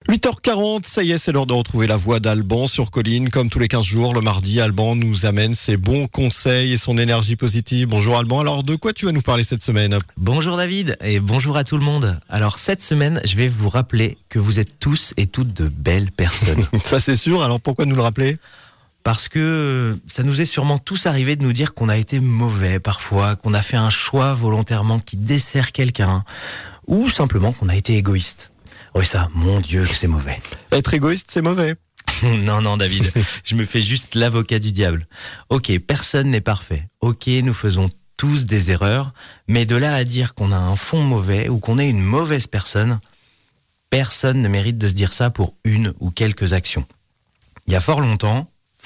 8h40, ça y est, c'est l'heure de retrouver la voix d'Alban sur Colline. Comme tous les 15 jours, le mardi, Alban nous amène ses bons conseils et son énergie positive. Bonjour Alban, alors de quoi tu vas nous parler cette semaine ? Bonjour David et bonjour à tout le monde. Alors cette semaine, je vais vous rappeler que vous êtes tous et toutes de belles personnes. Ça c'est sûr, alors pourquoi nous le rappeler ? Parce que ça nous est sûrement tous arrivé de nous dire qu'on a été mauvais parfois, qu'on a fait un choix volontairement qui dessert quelqu'un, ou simplement qu'on a été égoïste. Oui ça, mon Dieu que c'est mauvais. Être égoïste, c'est mauvais. Non David, je me fais juste l'avocat du diable. Ok, personne n'est parfait. Ok, nous faisons tous des erreurs, mais de là à dire qu'on a un fond mauvais ou qu'on est une mauvaise personne, personne ne mérite de se dire ça pour une ou quelques actions. Il y a fort longtemps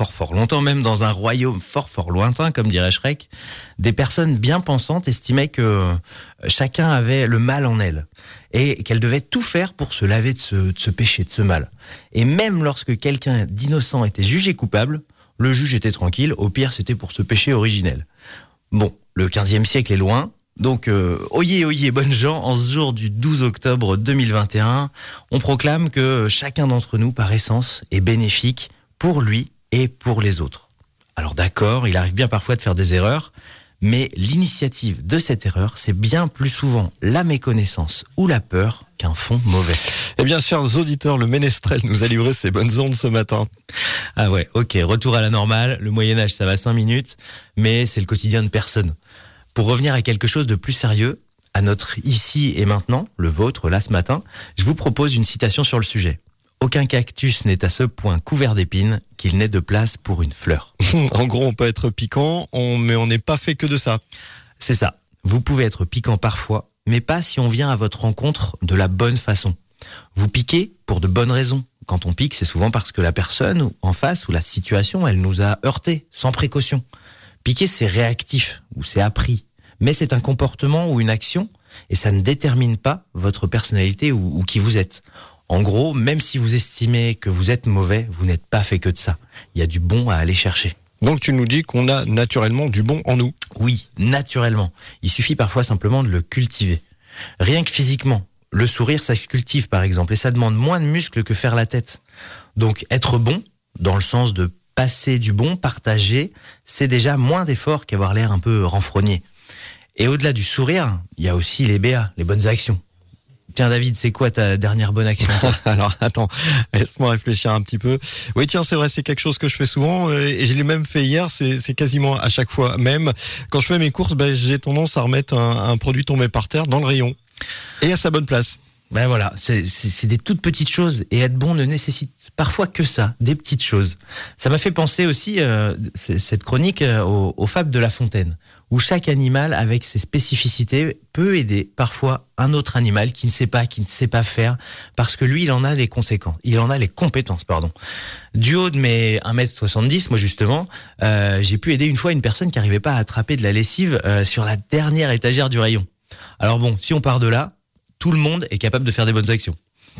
même dans un royaume fort lointain, comme dirait Shrek, des personnes bien pensantes estimaient que chacun avait le mal en elle et qu'elle devait tout faire pour se laver de ce péché, de ce mal. Et même lorsque quelqu'un d'innocent était jugé coupable, le juge était tranquille, au pire c'était pour ce péché originel. Bon, le 15e siècle est loin, donc oyez bonnes gens, en ce jour du 12 octobre 2021, on proclame que chacun d'entre nous par essence est bénéfique pour lui et pour les autres. Alors d'accord, il arrive bien parfois de faire des erreurs, mais l'initiative de cette erreur, c'est bien plus souvent la méconnaissance ou la peur qu'un fond mauvais. Eh bien, chers auditeurs, le ménestrel nous a livré ses bonnes ondes ce matin. Ah ouais, ok, retour à la normale, le Moyen-Âge ça va 5 minutes, mais c'est le quotidien de personne. Pour revenir à quelque chose de plus sérieux, à notre ici et maintenant, le vôtre là ce matin, je vous propose une citation sur le sujet. Aucun cactus n'est à ce point couvert d'épines qu'il n'ait de place pour une fleur. En gros, on peut être piquant, mais on n'est pas fait que de ça. C'est ça. Vous pouvez être piquant parfois, mais pas si on vient à votre rencontre de la bonne façon. Vous piquez pour de bonnes raisons. Quand on pique, c'est souvent parce que la personne en face ou la situation, elle nous a heurtés, sans précaution. Piquer, c'est réactif ou c'est appris. Mais c'est un comportement ou une action et ça ne détermine pas votre personnalité ou qui vous êtes. En gros, même si vous estimez que vous êtes mauvais, vous n'êtes pas fait que de ça. Il y a du bon à aller chercher. Donc tu nous dis qu'on a naturellement du bon en nous. Oui, naturellement. Il suffit parfois simplement de le cultiver. Rien que physiquement. Le sourire, ça se cultive par exemple, et ça demande moins de muscles que faire la tête. Donc être bon, dans le sens de passer du bon, partager, c'est déjà moins d'efforts qu'avoir l'air un peu renfrogné. Et au-delà du sourire, il y a aussi les BA, les bonnes actions. Tiens David, c'est quoi ta dernière bonne action ? Alors attends, laisse-moi réfléchir un petit peu. Oui tiens, c'est vrai, c'est quelque chose que je fais souvent et je l'ai même fait hier, c'est quasiment à chaque fois même. Quand je fais mes courses, j'ai tendance à remettre un produit tombé par terre dans le rayon et à sa bonne place. Ben voilà, c'est des toutes petites choses et être bon ne nécessite parfois que ça, des petites choses. Ça m'a fait penser aussi, cette chronique, aux fables de La Fontaine, où chaque animal avec ses spécificités peut aider parfois un autre animal qui ne sait pas faire, parce que lui il en a les compétences. Du haut de mes 1m70, moi justement, j'ai pu aider une fois une personne qui n'arrivait pas à attraper de la lessive sur la dernière étagère du rayon. Alors bon, si on part de là, tout le monde est capable de faire des bonnes actions.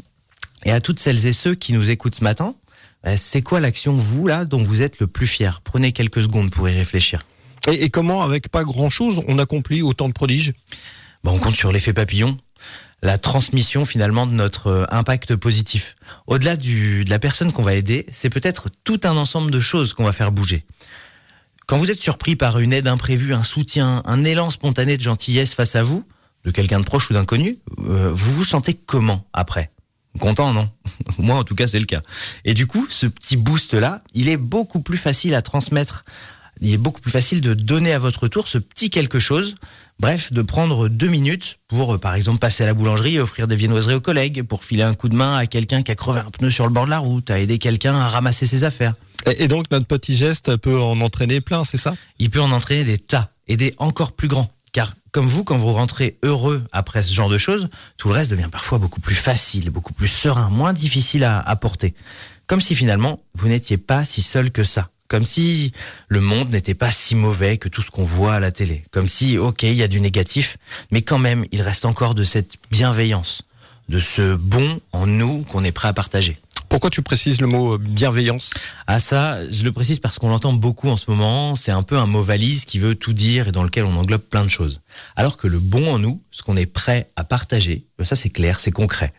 Et à toutes celles et ceux qui nous écoutent ce matin, c'est quoi l'action, vous, là, dont vous êtes le plus fier ? Prenez quelques secondes pour y réfléchir. Et comment, avec pas grand-chose, on accomplit autant de prodiges ? On compte sur l'effet papillon, la transmission finalement de notre impact positif. Au-delà de la personne qu'on va aider, c'est peut-être tout un ensemble de choses qu'on va faire bouger. Quand vous êtes surpris par une aide imprévue, un soutien, un élan spontané de gentillesse face à vous, de quelqu'un de proche ou d'inconnu, vous vous sentez comment après ? Content, non ? Moi, en tout cas, c'est le cas. Et du coup, ce petit boost-là, il est beaucoup plus facile à transmettre. Il est beaucoup plus facile de donner à votre tour ce petit quelque chose. Bref, de prendre 2 minutes pour, par exemple, passer à la boulangerie et offrir des viennoiseries aux collègues, pour filer un coup de main à quelqu'un qui a crevé un pneu sur le bord de la route, à aider quelqu'un à ramasser ses affaires. Et donc, notre petit geste peut en entraîner plein, c'est ça ? Il peut en entraîner des tas, et des encore plus grands. Car comme vous, quand vous rentrez heureux après ce genre de choses, tout le reste devient parfois beaucoup plus facile, beaucoup plus serein, moins difficile à porter. Comme si finalement, vous n'étiez pas si seul que ça. Comme si le monde n'était pas si mauvais que tout ce qu'on voit à la télé. Comme si, ok, il y a du négatif, mais quand même, il reste encore de cette bienveillance, de ce bon en nous qu'on est prêt à partager. Pourquoi tu précises le mot bienveillance ? Ah ça, je le précise parce qu'on l'entend beaucoup en ce moment, c'est un peu un mot valise qui veut tout dire et dans lequel on englobe plein de choses. Alors que le bon en nous, ce qu'on est prêt à partager, ça c'est clair, c'est concret.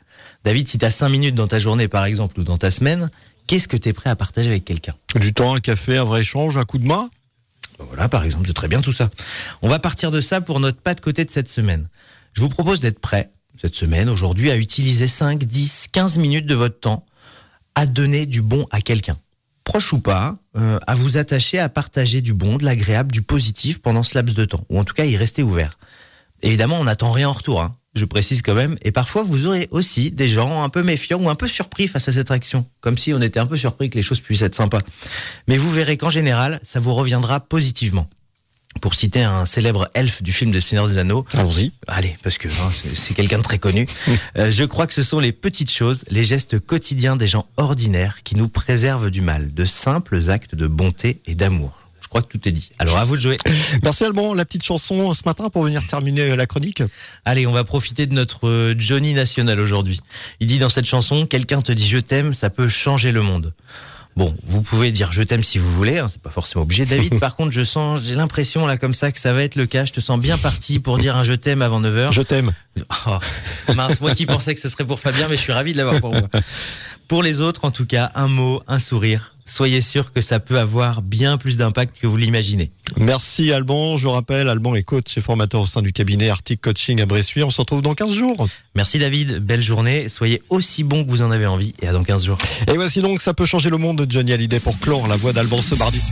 David, si tu as 5 minutes dans ta journée, par exemple, ou dans ta semaine, qu'est-ce que tu es prêt à partager avec quelqu'un ? Du temps, un café, un vrai échange, un coup de main ? Voilà, par exemple, c'est très bien tout ça. On va partir de ça pour notre pas de côté de cette semaine. Je vous propose d'être prêt, cette semaine, aujourd'hui, à utiliser 5, 10, 15 minutes de votre temps à donner du bon à quelqu'un. Proche ou pas, à vous attacher à partager du bon, de l'agréable, du positif pendant ce laps de temps. Ou en tout cas, y rester ouvert. Évidemment, on n'attend rien en retour, hein. Je précise quand même. Et parfois, vous aurez aussi des gens un peu méfiants ou un peu surpris face à cette action. Comme si on était un peu surpris que les choses puissent être sympas. Mais vous verrez qu'en général, ça vous reviendra positivement. Pour citer un célèbre elfe du film de Seigneur des Anneaux. Allons-y. Allez, parce que c'est quelqu'un de très connu. Je crois que ce sont les petites choses, les gestes quotidiens des gens ordinaires qui nous préservent du mal. De simples actes de bonté et d'amour. Je crois que tout est dit. Alors à vous de jouer. Merci Alban, la petite chanson ce matin pour venir terminer la chronique. Allez, on va profiter de notre Johnny national aujourd'hui. Il dit dans cette chanson, quelqu'un te dit je t'aime, ça peut changer le monde. Bon, vous pouvez dire je t'aime si vous voulez, hein, c'est pas forcément obligé. David, par contre, j'ai l'impression là comme ça que ça va être le cas. Je te sens bien parti pour dire un je t'aime avant 9h. Je t'aime. Oh, mince, moi qui pensais que ce serait pour Fabien, mais je suis ravi de l'avoir pour moi. Pour les autres, en tout cas, un mot, un sourire. Soyez sûr que ça peut avoir bien plus d'impact que vous l'imaginez. Merci Alban. Je rappelle, Alban est coach et formateur au sein du cabinet Arctic Coaching à Bressuire. On se retrouve dans 15 jours. Merci David, belle journée. Soyez aussi bon que vous en avez envie et à dans 15 jours. Et voici donc Ça peut changer le monde de Johnny Hallyday pour clore la voix d'Alban ce mardi.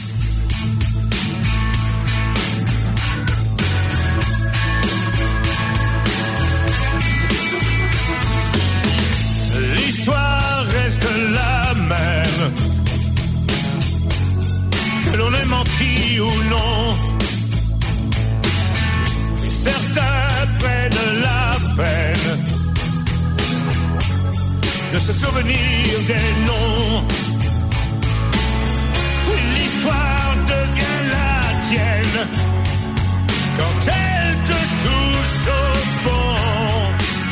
L'histoire reste la même. Que l'on ait menti ou non, et certains prennent la peine de se souvenir des noms. L'histoire devient la tienne quand elle te touche au fond.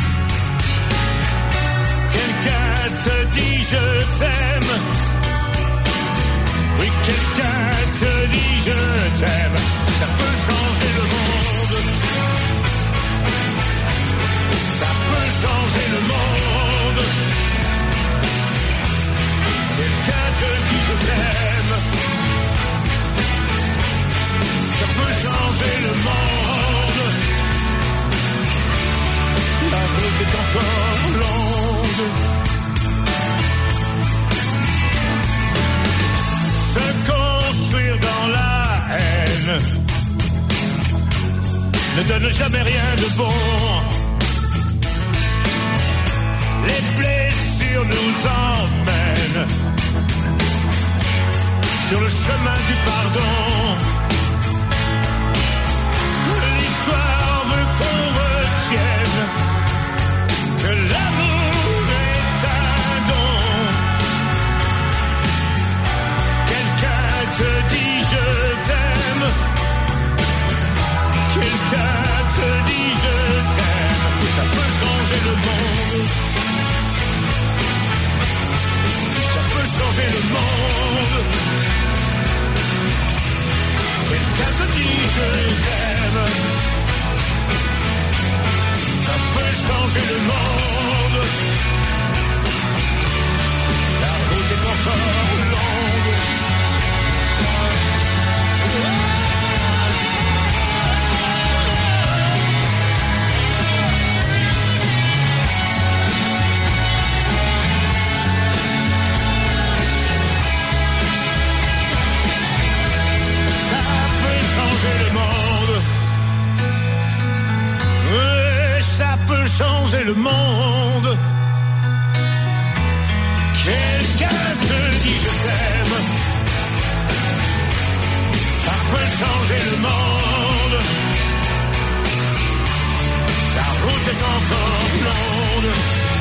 Quelqu'un te dit je t'aime. Oui, quelqu'un te dit je t'aime, ça peut changer le monde. Ça peut changer le monde. Quelqu'un te dit je t'aime, ça peut changer le monde. La route est encore longue. Se construire dans la haine ne donne jamais rien de bon. Les blessures nous emmènent sur le chemin du pardon. L'histoire veut qu'on retienne que l'amour est un don. Te dit je t'aime, quelqu'un te dit je t'aime, ça peut changer le monde, ça peut changer le monde. Quelqu'un te dit je t'aime, ça peut changer le monde. La route est encore longue. Changer le monde. Quelqu'un te dit je t'aime, ça peut changer le monde. La route est encore longue.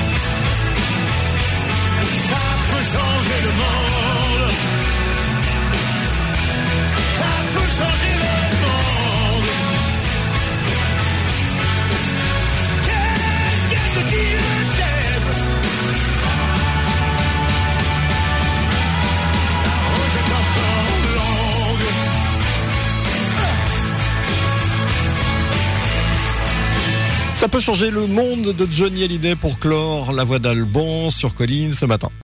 Ça peut changer le monde. Ça peut changer le monde. Qui je t'aime. La route est encore longue. Ça Ça peut changer le monde de Johnny Hallyday pour clore la voix d'Alban sur Colline ce matin.